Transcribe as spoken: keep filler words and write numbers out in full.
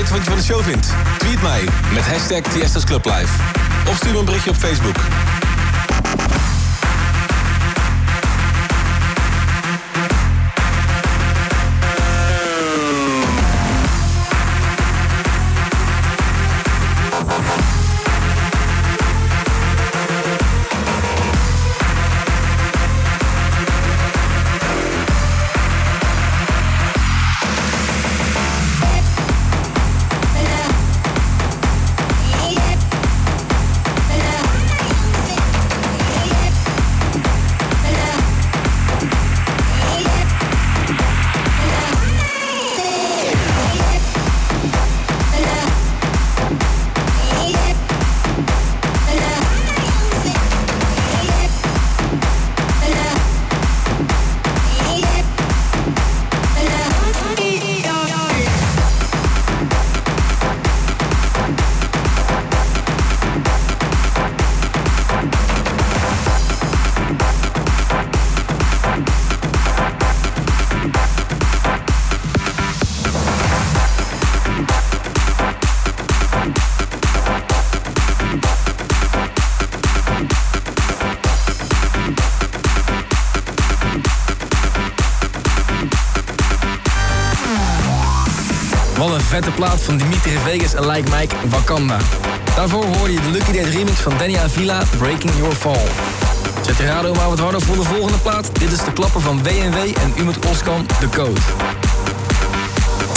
weten wat je van de show vindt? Tweet mij met hashtag Tiesto's Club Live. Of stuur me een berichtje op Facebook. Wat een vette plaat van Dimitri Vegas en Like Mike, Wakanda. Daarvoor hoorde je de Lucky Date remix van Danny Avila, Breaking Your Fall. Zet je radio maar wat harder voor de volgende plaat. Dit is de klapper van W en W en Umut Oskan, De Code.